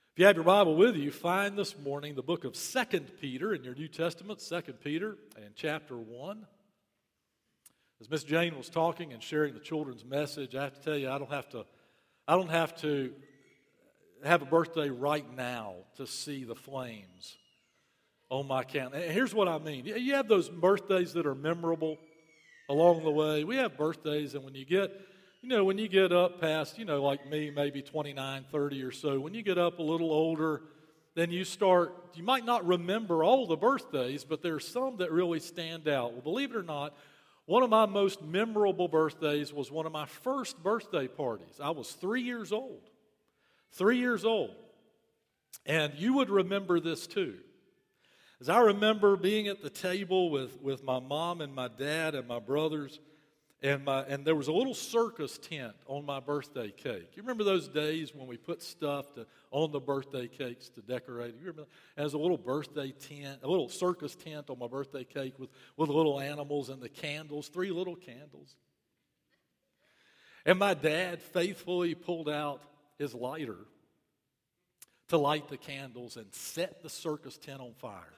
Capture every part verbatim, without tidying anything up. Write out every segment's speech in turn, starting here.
If you have your Bible with you, find this morning the book of Second Peter in your New Testament, Second Peter and chapter one. As Miss Jane was talking and sharing the children's message, I have to tell you, I don't have to, I don't have to have a birthday right now to see the flames on my counter. And here's what I mean. You have those birthdays that are memorable along the way. We have birthdays, and when you get You know, when you get up past, you know, like me, maybe twenty-nine, thirty or so, when you get up a little older, then you start, you might not remember all the birthdays, but there's some that really stand out. Well, believe it or not, one of my most memorable birthdays was one of my first birthday parties. I was three years old. Three years old. And you would remember this too. As I remember being at the table with, with my mom and my dad and my brothers, And my and there was a little circus tent on my birthday cake. You remember those days when we put stuff to, on the birthday cakes to decorate? You remember? And there's a little birthday tent, a little circus tent on my birthday cake with, with little animals and the candles, three little candles. And my dad faithfully pulled out his lighter to light the candles and set the circus tent on fire.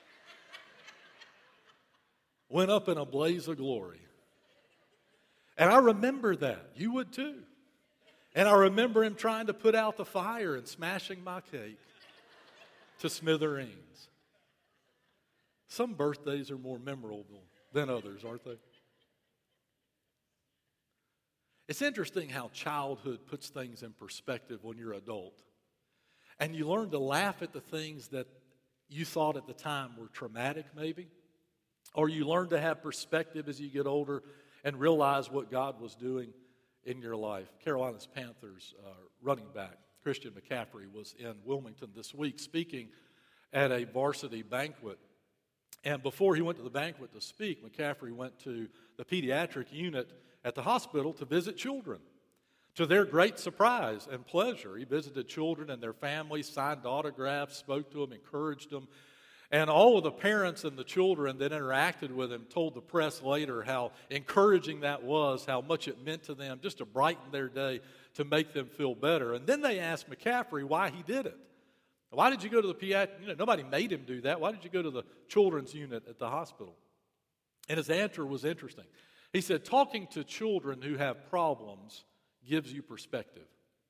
Went up in a blaze of glory. And I remember that. You would too. And I remember him trying to put out the fire and smashing my cake to smithereens. Some birthdays are more memorable than others, aren't they? It's interesting how childhood puts things in perspective when you're an adult. And you learn to laugh at the things that you thought at the time were traumatic, maybe. Or you learn to have perspective as you get older and realize what God was doing in your life. Carolina's Panthers uh, running back, Christian McCaffrey, was in Wilmington this week speaking at a varsity banquet. And before he went to the banquet to speak, McCaffrey went to the pediatric unit at the hospital to visit children. To their great surprise and pleasure, he visited children and their families, signed autographs, spoke to them, encouraged them. And all of the parents and the children that interacted with him told the press later how encouraging that was, how much it meant to them just to brighten their day, to make them feel better. And then they asked McCaffrey why he did it. Why did you go to the pediatric? You know, nobody made him do that. Why did you go to the children's unit at the hospital? And his answer was interesting. He said, talking to children who have problems gives you perspective.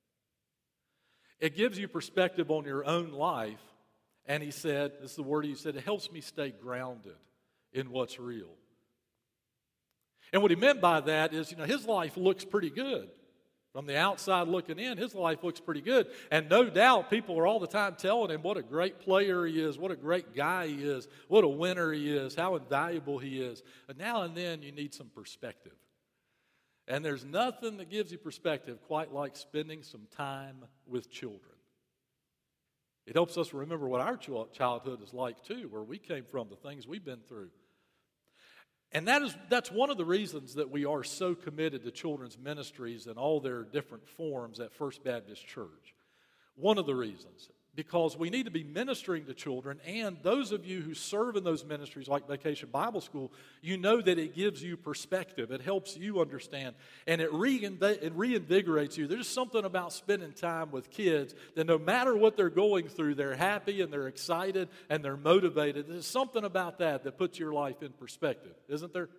It gives you perspective on your own life. And he said, this is the word he said, it helps me stay grounded in what's real. And what he meant by that is, you know, his life looks pretty good. From the outside looking in, his life looks pretty good. And no doubt people are all the time telling him what a great player he is, what a great guy he is, what a winner he is, how invaluable he is. But now and then you need some perspective. And there's nothing that gives you perspective quite like spending some time with children. It helps us remember what our childhood is like, too, where we came from, the things we've been through. And that is that's one of the reasons that we are so committed to children's ministries and all their different forms at First Baptist Church. One of the reasons. Because we need to be ministering to children, and those of you who serve in those ministries like Vacation Bible School, you know that it gives you perspective. It helps you understand, and it, reinv- it reinvigorates you. There's something about spending time with kids that no matter what they're going through, they're happy and they're excited and they're motivated. There's something about that that puts your life in perspective, isn't there?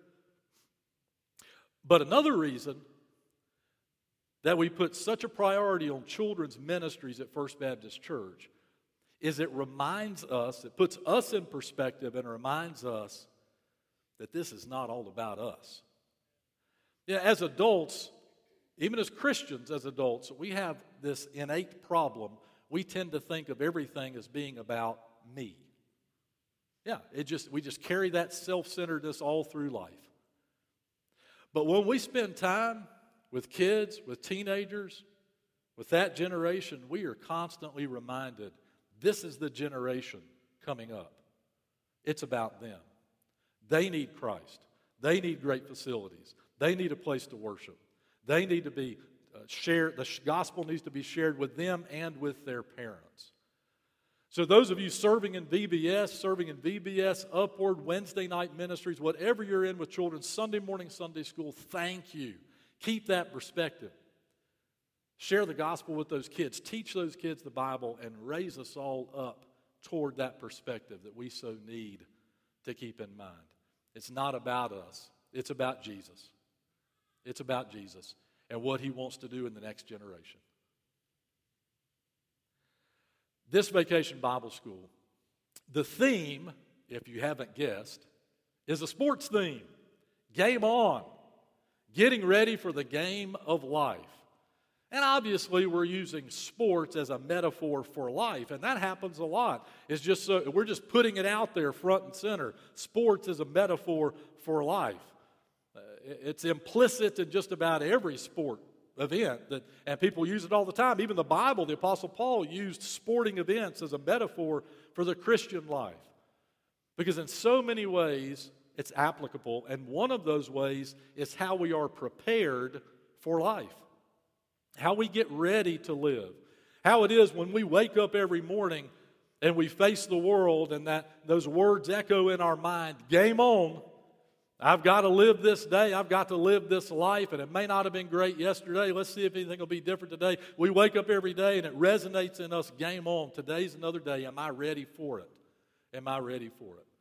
But another reason that we put such a priority on children's ministries at First Baptist Church is it reminds us, it puts us in perspective and reminds us that this is not all about us. Yeah, as adults, even as Christians as adults, we have this innate problem. We tend to think of everything as being about me. Yeah, it just we just carry that self-centeredness all through life. But when we spend time with kids, with teenagers, with that generation, we are constantly reminded this is the generation coming up. It's about them. They need Christ. They need great facilities. They need a place to worship. They need to be uh, shared. The gospel needs to be shared with them and with their parents. So those of you serving in V B S, serving in V B S, Upward, Wednesday night ministries, whatever you're in with children, Sunday morning, Sunday school, thank you. Keep that perspective. Share the gospel with those kids. Teach those kids the Bible and raise us all up toward that perspective that we so need to keep in mind. It's not about us. It's about Jesus. It's about Jesus and what he wants to do in the next generation. This Vacation Bible School, the theme, if you haven't guessed, is a sports theme. Game on. Getting ready for the game of life. And obviously we're using sports as a metaphor for life, and that happens a lot. It's just so, we're just putting it out there front and center. Sports is a metaphor for life. Uh, it's implicit in just about every sport event, that, and people use it all the time. Even the Bible, the Apostle Paul used sporting events as a metaphor for the Christian life. Because in so many ways it's applicable, and one of those ways is how we are prepared for life. How we get ready to live. How it is when we wake up every morning and we face the world and that those words echo in our mind, game on. I've got to live this day. I've got to live this life, and it may not have been great yesterday. Let's see if anything will be different today. We wake up every day and it resonates in us, game on. Today's another day. Am I ready for it? Am I ready for it?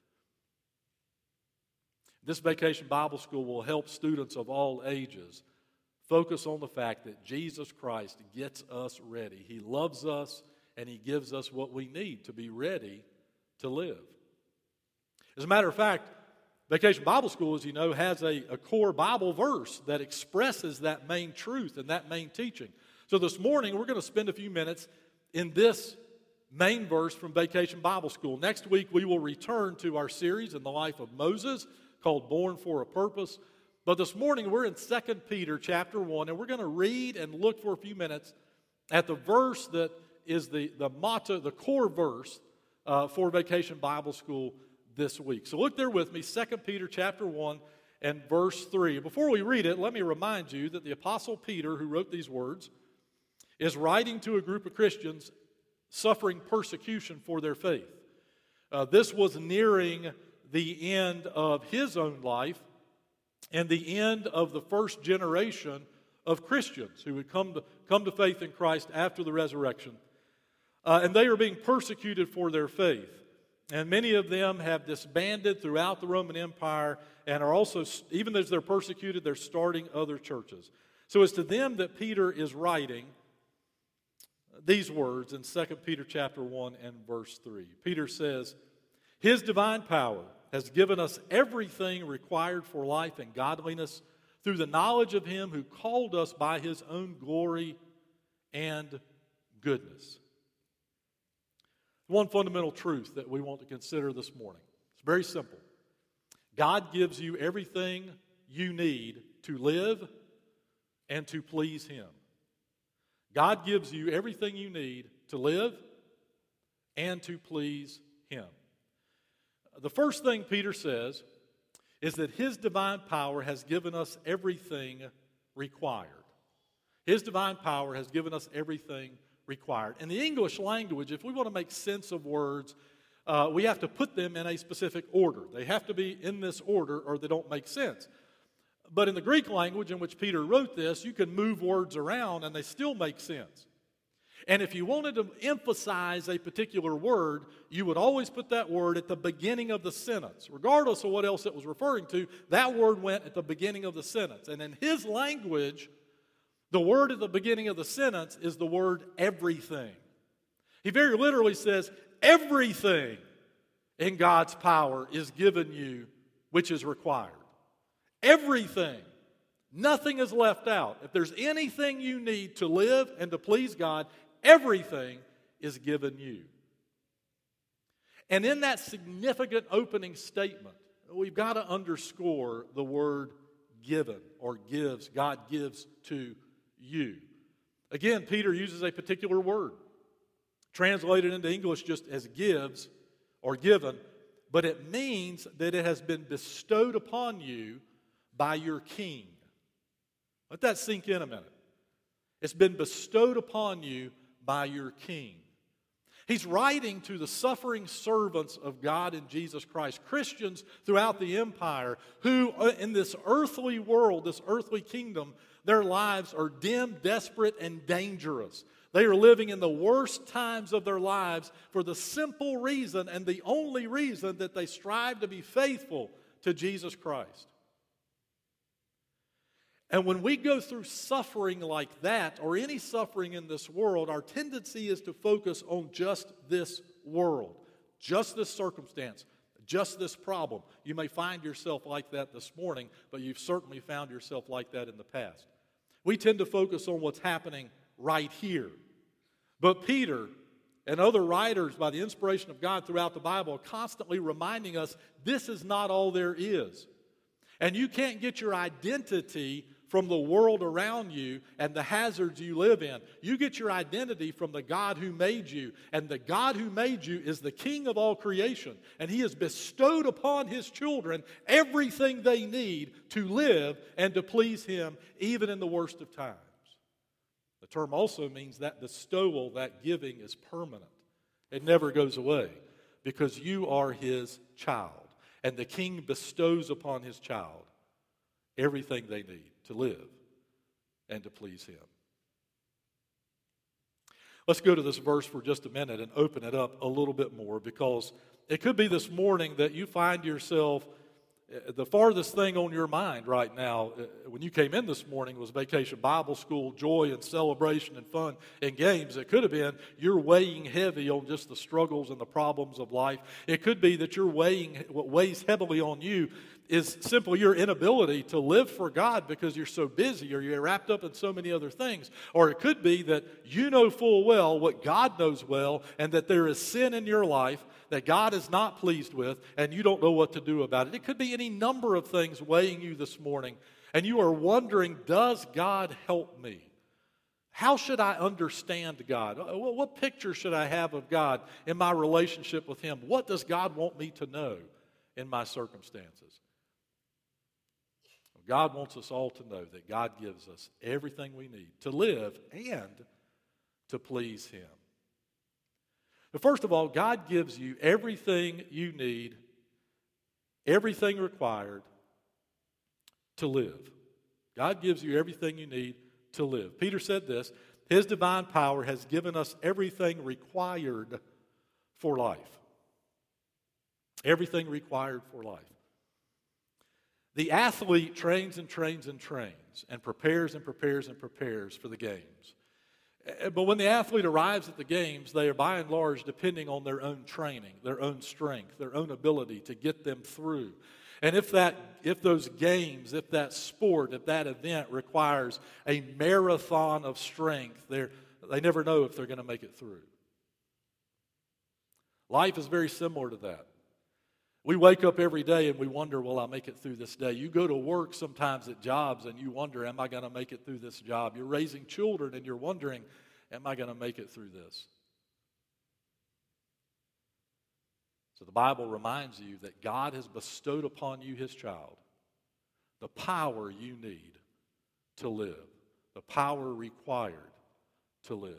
This Vacation Bible School will help students of all ages focus on the fact that Jesus Christ gets us ready. He loves us, and he gives us what we need to be ready to live. As a matter of fact, Vacation Bible School, as you know, has a, a core Bible verse that expresses that main truth and that main teaching. So this morning, we're going to spend a few minutes in this main verse from Vacation Bible School. Next week, we will return to our series in the life of Moses called Born for a Purpose. But this morning, we're in Second Peter chapter one, and we're going to read and look for a few minutes at the verse that is the, the motto, the core verse uh, for Vacation Bible School this week. So look there with me, Second Peter chapter one and verse three. Before we read it, let me remind you that the Apostle Peter, who wrote these words, is writing to a group of Christians suffering persecution for their faith. Uh, this was nearing the end of his own life, and the end of the first generation of Christians who would come to, come to faith in Christ after the resurrection. Uh, and they are being persecuted for their faith. And many of them have disbanded throughout the Roman Empire and are also, even as they're persecuted, they're starting other churches. So it's to them that Peter is writing these words in Second Peter chapter one and verse three. Peter says, "His divine power has given us everything required for life and godliness through the knowledge of him who called us by his own glory and goodness." One fundamental truth that we want to consider this morning. It's very simple. God gives you everything you need to live and to please him. God gives you everything you need to live and to please him. The first thing Peter says is that his divine power has given us everything required. His divine power has given us everything required. In the English language, if we want to make sense of words, uh, we have to put them in a specific order. They have to be in this order or they don't make sense. But in the Greek language in which Peter wrote this, you can move words around and they still make sense. And if you wanted to emphasize a particular word, you would always put that word at the beginning of the sentence. Regardless of what else it was referring to, that word went at the beginning of the sentence. And in his language, the word at the beginning of the sentence is the word everything. He very literally says, everything in God's power is given you which is required. Everything. Nothing is left out. If there's anything you need to live and to please God, everything is given you. And in that significant opening statement, we've got to underscore the word given or gives. God gives to you. Again, Peter uses a particular word, translated into English just as gives or given, but it means that it has been bestowed upon you by your king. Let that sink in a minute. It's been bestowed upon you by your king. He's writing to the suffering servants of God in Jesus Christ, Christians throughout the empire, who in this earthly world, this earthly kingdom, Their lives are dim, desperate, and dangerous. They are living in the worst times of their lives for the simple reason and the only reason that they strive to be faithful to Jesus Christ. And when we go through suffering like that, or any suffering in this world, our tendency is to focus on just this world, just this circumstance, just this problem. You may find yourself like that this morning, but you've certainly found yourself like that in the past. We tend to focus on what's happening right here. But Peter and other writers, by the inspiration of God throughout the Bible, are constantly reminding us this is not all there is. And you can't get your identity from the world around you and the hazards you live in. You get your identity from the God who made you. And the God who made you is the King of all creation. And He has bestowed upon His children everything they need to live and to please Him, even in the worst of times. The term also means that bestowal, that giving, is permanent. It never goes away because you are His child. And the King bestows upon His child everything they need to live and to please Him. Let's go to this verse for just a minute and open it up a little bit more, because it could be this morning that you find yourself, the farthest thing on your mind right now when you came in this morning was Vacation Bible School, joy and celebration and fun and games. It could have been you're weighing heavy on just the struggles and the problems of life. It could be that you're weighing, what weighs heavily on you is simply your inability to live for God because you're so busy or you're wrapped up in so many other things. Or it could be that you know full well what God knows well, and that there is sin in your life that God is not pleased with, and you don't know what to do about it. It could be any number of things weighing you this morning, and you are wondering, does God help me? How should I understand God? What picture should I have of God in my relationship with Him? What does God want me to know in my circumstances? God wants us all to know that God gives us everything we need to live and to please Him. But first of all, God gives you everything you need, everything required to live. God gives you everything you need to live. Peter said this, His divine power has given us everything required for life. Everything required for life. The athlete trains and trains and trains and prepares and prepares and prepares for the games. But when the athlete arrives at the games, they are by and large depending on their own training, their own strength, their own ability to get them through. And if that, if those games, if that sport, if that event requires a marathon of strength, they they never know if they're going to make it through. Life is very similar to that. We wake up every day and we wonder, will I make it through this day? You go to work sometimes at jobs and you wonder, am I going to make it through this job? You're raising children and you're wondering, am I going to make it through this? So the Bible reminds you that God has bestowed upon you, His child, the power you need to live, the power required to live.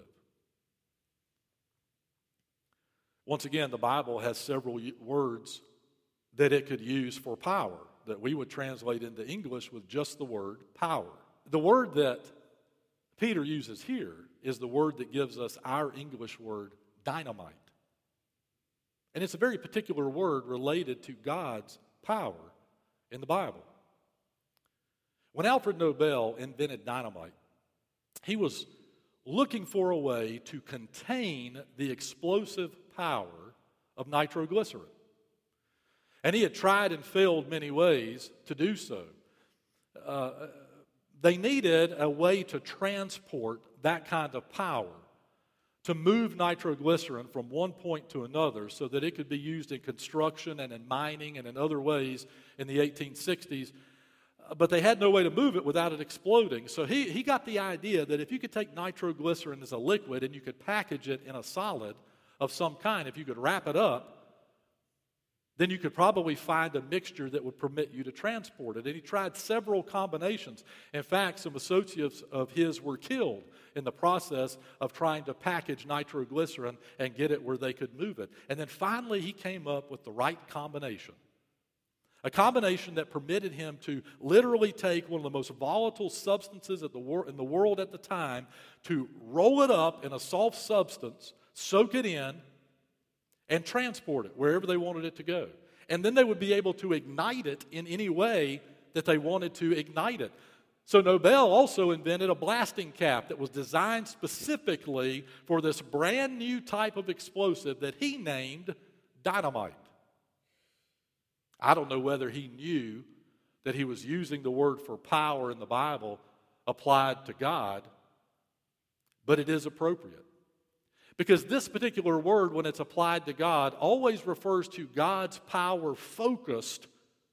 Once again, the Bible has several words that it could use for power, that we would translate into English with just the word power. The word that Peter uses here is the word that gives us our English word dynamite. And it's a very particular word related to God's power in the Bible. When Alfred Nobel invented dynamite, he was looking for a way to contain the explosive power of nitroglycerin. And he had tried and failed many ways to do so. Uh, they needed a way to transport that kind of power, to move nitroglycerin from one point to another so that it could be used in construction and in mining and in other ways in the eighteen sixties. But they had no way to move it without it exploding. So he, he got the idea that if you could take nitroglycerin as a liquid and you could package it in a solid of some kind, if you could wrap it up, then you could probably find a mixture that would permit you to transport it. And he tried several combinations. In fact, some associates of his were killed in the process of trying to package nitroglycerin and get it where they could move it. And then finally he came up with the right combination A combination that permitted him to literally take one of the most volatile substances at the wor- in the world at the time, to roll it up in a soft substance, soak it in, and transport it wherever they wanted it to go. And then they would be able to ignite it in any way that they wanted to ignite it. So Nobel also invented a blasting cap that was designed specifically for this brand new type of explosive that he named dynamite. I don't know whether he knew that he was using the word for power in the Bible applied to God, but it is appropriate. Because this particular word, when it's applied to God, always refers to God's power focused,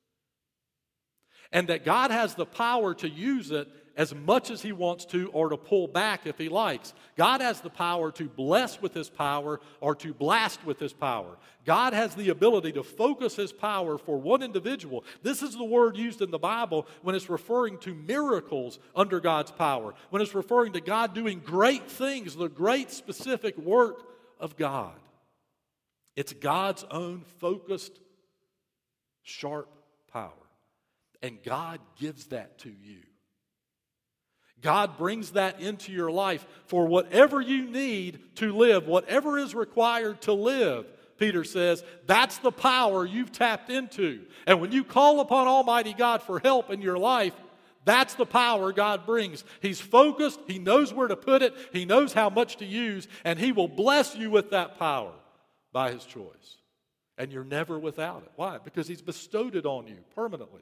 and that God has the power to use it as much as he wants to, or to pull back if he likes. God has the power to bless with his power or to blast with his power. God has the ability to focus his power for one individual. This is the word used in the Bible when it's referring to miracles under God's power, when it's referring to God doing great things, the great specific work of God. It's God's own focused, sharp power. And God gives that to you. God brings that into your life for whatever you need to live, whatever is required to live. Peter says, that's the power you've tapped into. And when you call upon Almighty God for help in your life, that's the power God brings. He's focused, he knows where to put it, he knows how much to use, and he will bless you with that power by his choice. And you're never without it. Why? Because he's bestowed it on you permanently.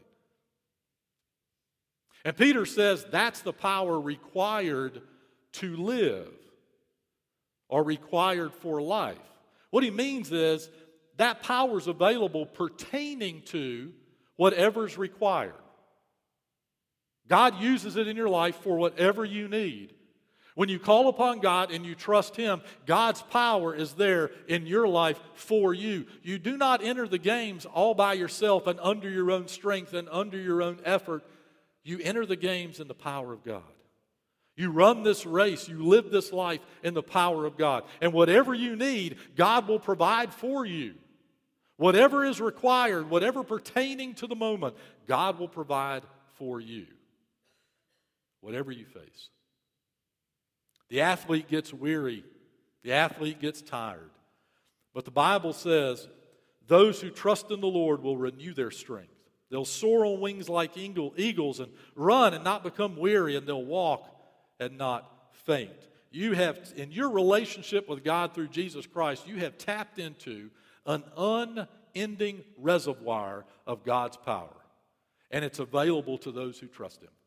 And Peter says that's the power required to live, or required for life. What he means is that power is available pertaining to whatever's required. God uses it in your life for whatever you need. When you call upon God and you trust him, God's power is there in your life for you. You do not enter the games all by yourself and under your own strength and under your own effort. You enter the games in the power of God. You run this race, you live this life in the power of God. And whatever you need, God will provide for you. Whatever is required, whatever pertaining to the moment, God will provide for you. Whatever you face. The athlete gets weary. The athlete gets tired. But the Bible says, those who trust in the Lord will renew their strength. They'll soar on wings like eagles and run and not become weary, and they'll walk and not faint. You have, in your relationship with God through Jesus Christ, you have tapped into an unending reservoir of God's power. And it's available to those who trust him.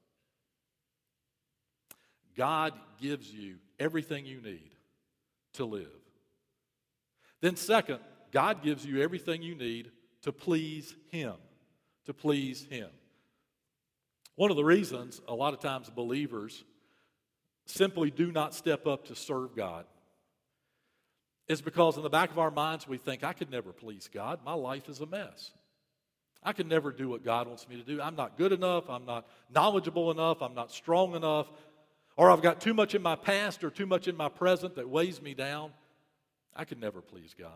God gives you everything you need to live. Then second, God gives you everything you need to please him. To please him. One of the reasons a lot of times believers simply do not step up to serve God is because in the back of our minds we think, I could never please God. My life is a mess. I can never do what God wants me to do. I'm not good enough. I'm not knowledgeable enough. I'm not strong enough. Or I've got too much in my past or too much in my present that weighs me down. I could never please God.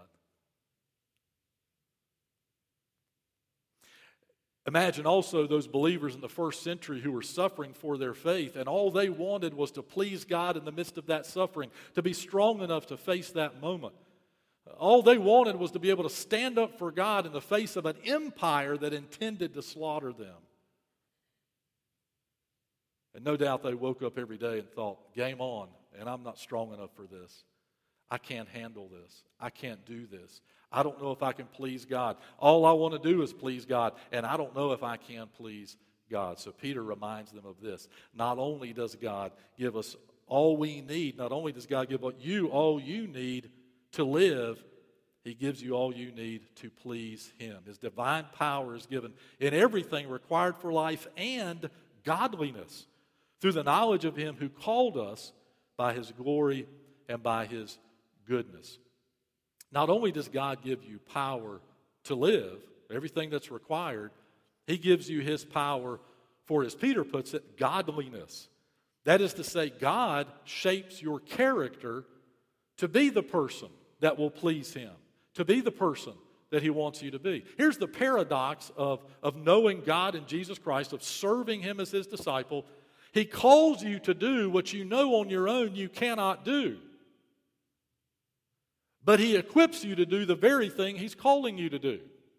Imagine also those believers in the first century who were suffering for their faith, and all they wanted was to please God in the midst of that suffering, to be strong enough to face that moment. All they wanted was to be able to stand up for God in the face of an empire that intended to slaughter them. And no doubt they woke up every day and thought, game on, and I'm not strong enough for this. I can't handle this. I can't do this. I don't know if I can please God. All I want to do is please God, and I don't know if I can please God. So Peter reminds them of this. Not only does God give us all we need, not only does God give you all you need to live, he gives you all you need to please him. His divine power is given in everything required for life and godliness through the knowledge of him who called us by his glory and by his goodness. Not only does God give you power to live, everything that's required, he gives you his power for, as Peter puts it, godliness. That is to say, God shapes your character to be the person that will please him, to be the person that he wants you to be. Here's the paradox of, of knowing God and Jesus Christ, of serving him as his disciple. He calls you to do what you know on your own you cannot do. But he equips you to do the very thing he's calling you to do.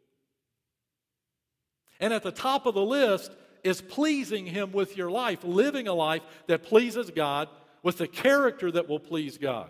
And at the top of the list is pleasing him with your life, living a life that pleases God with the character that will please God.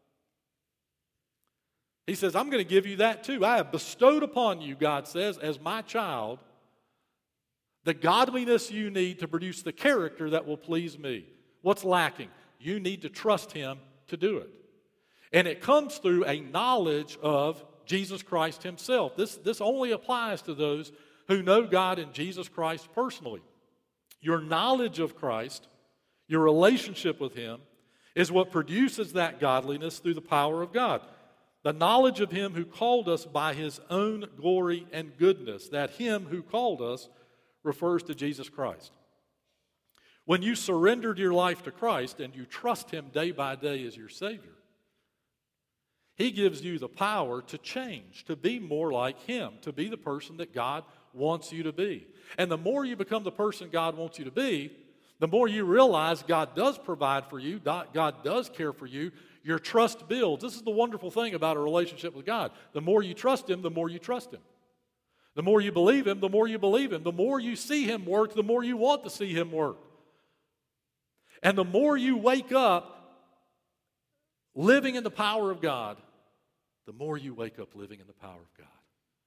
He says, I'm going to give you that too. I have bestowed upon you, God says, as my child, the godliness you need to produce the character that will please me. What's lacking? You need to trust him to do it. And it comes through a knowledge of Jesus Christ himself. This, this only applies to those who know God and Jesus Christ personally. Your knowledge of Christ, your relationship with him, is what produces that godliness through the power of God. The knowledge of him who called us by his own glory and goodness. That him who called us refers to Jesus Christ. When you surrendered your life to Christ and you trust him day by day as your Savior, he gives you the power to change, to be more like him, to be the person that God wants you to be. And the more you become the person God wants you to be, the more you realize God does provide for you, God does care for you, your trust builds. This is the wonderful thing about a relationship with God. The more you trust him, the more you trust him. The more you believe him, the more you believe him. The more you see him work, the more you want to see him work. And the more you wake up living in the power of God, the more you wake up living in the power of God.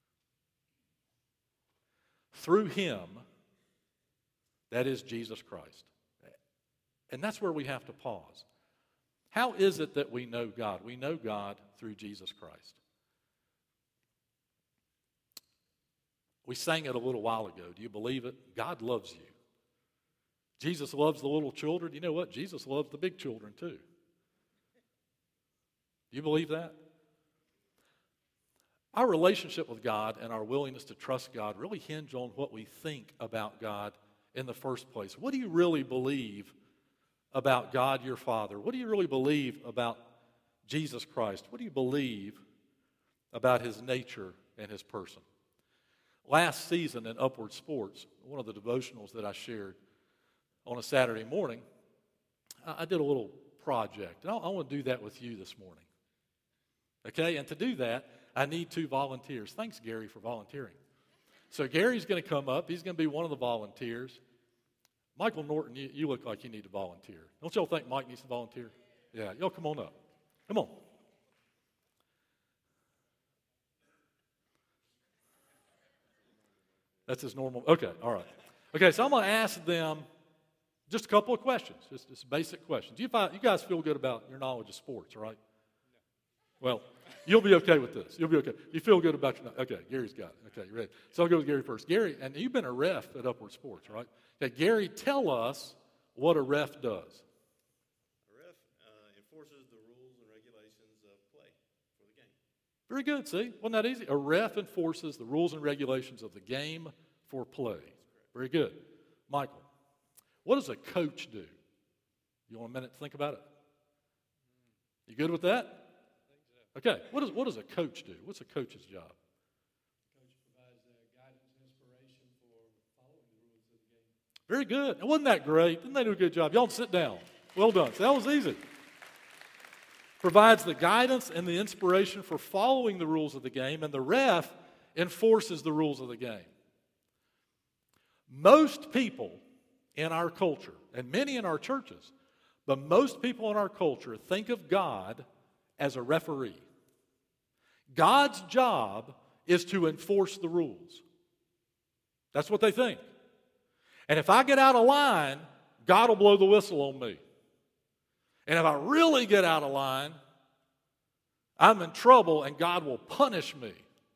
Through him, that is Jesus Christ. And that's where we have to pause. How is it that we know God? We know God through Jesus Christ. We sang it a little while ago. Do you believe it? God loves you. Jesus loves the little children. You know what? Jesus loves the big children too. Do you believe that? Our relationship with God and our willingness to trust God really hinge on what we think about God in the first place. What do you really believe about God your Father? What do you really believe about Jesus Christ? What do you believe about his nature and his person? Last season in Upward Sports, one of the devotionals that I shared on a Saturday morning, I did a little project. And I want to do that with you this morning. Okay? And to do that, I need two volunteers. Thanks, Gary, for volunteering. So Gary's going to come up. He's going to be one of the volunteers. Michael Norton, you, you look like you need to volunteer. Don't y'all think Mike needs to volunteer? Yeah, y'all come on up. Come on. That's his normal. Okay, all right. Okay, so I'm going to ask them just a couple of questions, just, just basic questions. You, find, you guys feel good about your knowledge of sports, right? Well, you'll be okay with this. You'll be okay. You feel good about your, okay, Gary's got it. Okay, you ready? So I'll go with Gary first. Gary, and you've been a ref at Upward Sports, right? Okay, Gary, tell us what a ref does. A ref uh, enforces the rules and regulations of play for the game. Very good, see? Wasn't that easy? A ref enforces the rules and regulations of the game for play. Very good. Michael, what does a coach do? You want a minute to think about it? You good with that? Okay, what, is, what does a coach do? What's a coach's job? Coach provides uh, guidance and inspiration for following the rules of the game. Very good. And wasn't that great? Didn't they do a good job? Y'all sit down. Well done. So that was easy. Provides the guidance and the inspiration for following the rules of the game, and the ref enforces the rules of the game. Most people in our culture, and many in our churches, but most people in our culture think of God as a referee. God's job is to enforce the rules. That's what they think. And if I get out of line, God will blow the whistle on me. And if I really get out of line, I'm in trouble and God will punish me.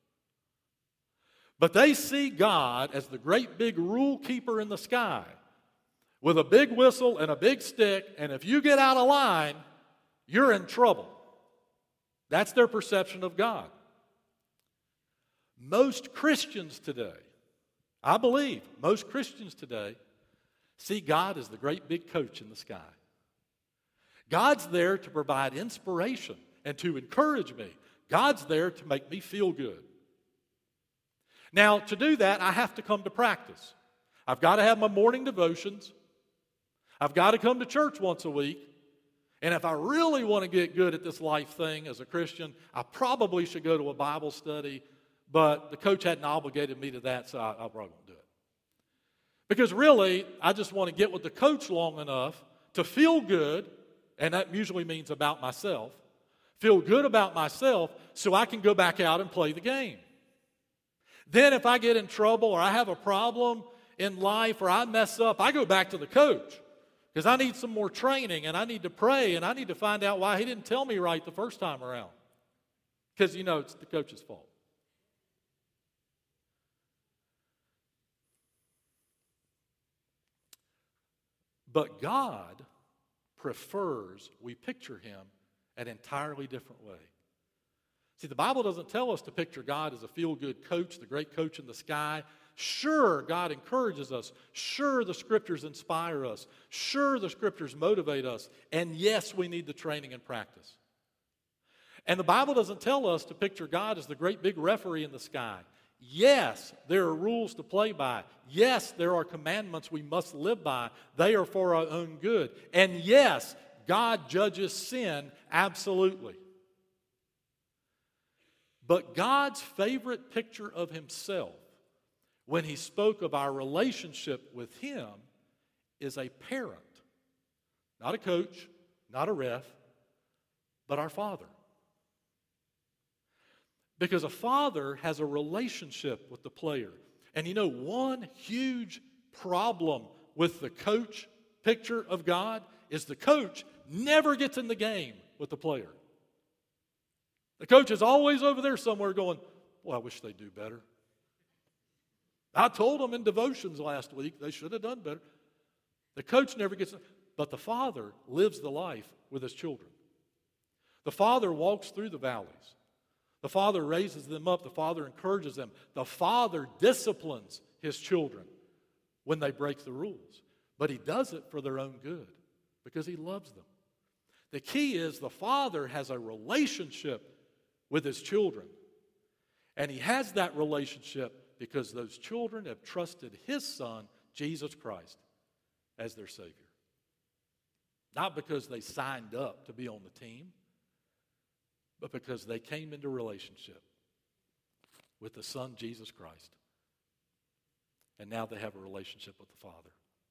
But they see God as the great big rule keeper in the sky with a big whistle and a big stick, and if you get out of line, you're in trouble. That's their perception of God. Most Christians today, I believe, most Christians today see God as the great big coach in the sky. God's there to provide inspiration and to encourage me. God's there to make me feel good. Now, to do that, I have to come to practice. I've got to have my morning devotions. I've got to come to church once a week. And if I really want to get good at this life thing as a Christian, I probably should go to a Bible study, but the coach hadn't obligated me to that, so I, I probably won't do it. Because really, I just want to get with the coach long enough to feel good, and that usually means about myself, feel good about myself so I can go back out and play the game. Then if I get in trouble or I have a problem in life or I mess up, I go back to the coach. Because I need some more training, and I need to pray, and I need to find out why he didn't tell me right the first time around. Because, you know, it's the coach's fault. But God prefers we picture him an entirely different way. See, the Bible doesn't tell us to picture God as a feel-good coach, the great coach in the sky. Sure, God encourages us. Sure, the Scriptures inspire us. Sure, the Scriptures motivate us. And yes, we need the training and practice. And the Bible doesn't tell us to picture God as the great big referee in the sky. Yes, there are rules to play by. Yes, there are commandments we must live by. They are for our own good. And yes, God judges sin absolutely. But God's favorite picture of himself when he spoke of our relationship with him is a parent. Not a coach, not a ref, but our Father. Because a father has a relationship with the player. And you know, one huge problem with the coach picture of God is the coach never gets in the game with the player. The coach is always over there somewhere going, well, I wish they'd do better. I told them in devotions last week they should have done better. The coach never gets, but the father lives the life with his children. The father walks through the valleys. The father raises them up. The father encourages them. The father disciplines his children when they break the rules. But he does it for their own good because he loves them. The key is the father has a relationship with his children. And he has that relationship because those children have trusted his son, Jesus Christ, as their Savior. Not because they signed up to be on the team, but because they came into relationship with the Son, Jesus Christ. And now they have a relationship with the Father.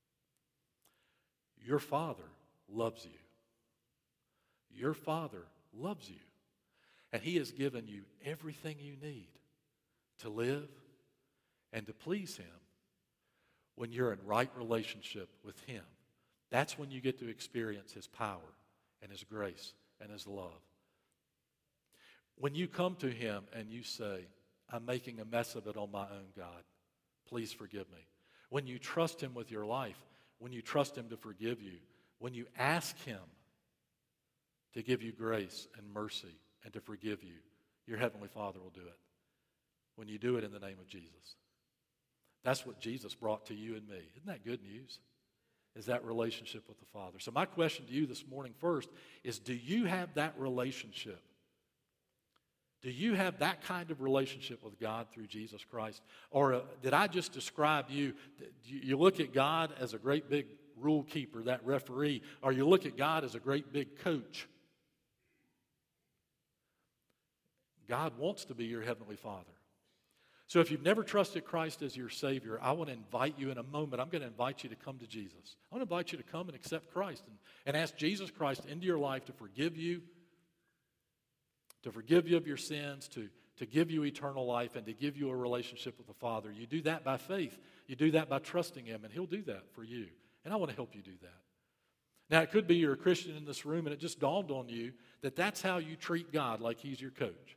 Your Father loves you. Your Father loves you. And he has given you everything you need to live and to please him when you're in right relationship with him. That's when you get to experience his power and his grace and his love. When you come to him and you say, I'm making a mess of it on my own, God, please forgive me. When you trust him with your life, when you trust him to forgive you, when you ask him to give you grace and mercy and to forgive you, your Heavenly Father will do it. When you do it in the name of Jesus. That's what Jesus brought to you and me. Isn't that good news? Is that relationship with the Father. So my question to you this morning first is, do you have that relationship? Do you have that kind of relationship with God through Jesus Christ? Or uh, did I just describe you, you look at God as a great big rule keeper, that referee, or you look at God as a great big coach? God wants to be your Heavenly Father. So if you've never trusted Christ as your Savior, I want to invite you in a moment. I'm going to invite you to come to Jesus. I want to invite you to come and accept Christ and, and ask Jesus Christ into your life to forgive you, to forgive you of your sins, to, to give you eternal life, and to give you a relationship with the Father. You do that by faith. You do that by trusting him, and he'll do that for you. And I want to help you do that. Now, it could be you're a Christian in this room, and it just dawned on you that that's how you treat God, like he's your coach.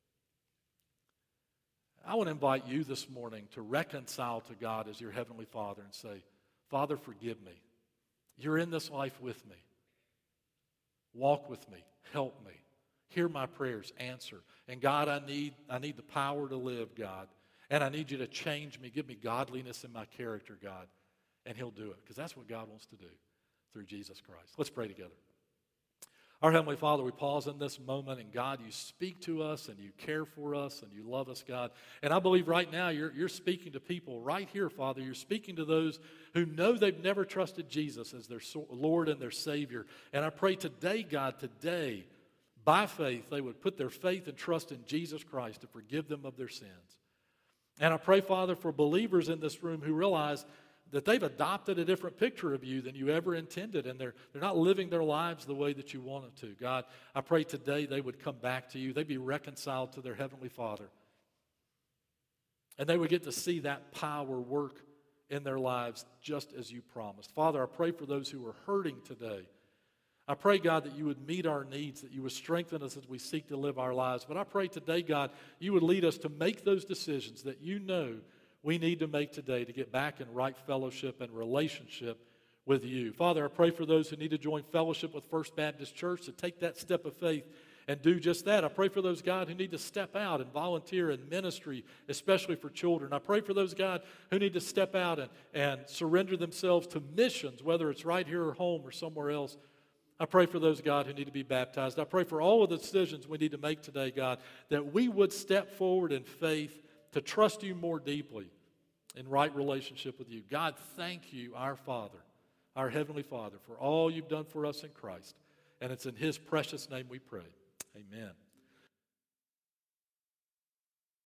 I want to invite you this morning to reconcile to God as your Heavenly Father and say, Father, forgive me. You're in this life with me. Walk with me. Help me. Hear my prayers. Answer. And God, I need, I need the power to live, God. And I need you to change me. Give me godliness in my character, God. And he'll do it because that's what God wants to do through Jesus Christ. Let's pray together. Our Heavenly Father, we pause in this moment, and God, you speak to us, and you care for us, and you love us, God. And I believe right now you're, you're speaking to people right here, Father. You're speaking to those who know they've never trusted Jesus as their Lord and their Savior. And I pray today, God, today, by faith, they would put their faith and trust in Jesus Christ to forgive them of their sins. And I pray, Father, for believers in this room who realize that they've adopted a different picture of you than you ever intended, and they're, they're not living their lives the way that you want them to. God, I pray today they would come back to you. They'd be reconciled to their Heavenly Father. And they would get to see that power work in their lives just as you promised. Father, I pray for those who are hurting today. I pray, God, that you would meet our needs, that you would strengthen us as we seek to live our lives. But I pray today, God, you would lead us to make those decisions that you know we need to make today to get back in right fellowship and relationship with you. Father, I pray for those who need to join fellowship with First Baptist Church to take that step of faith and do just that. I pray for those, God, who need to step out and volunteer in ministry, especially for children. I pray for those, God, who need to step out and, and surrender themselves to missions, whether it's right here or home or somewhere else. I pray for those, God, who need to be baptized. I pray for all of the decisions we need to make today, God, that we would step forward in faith to trust you more deeply in right relationship with you. God, thank you, our Father, our Heavenly Father, for all you've done for us in Christ. And it's in his precious name we pray. Amen.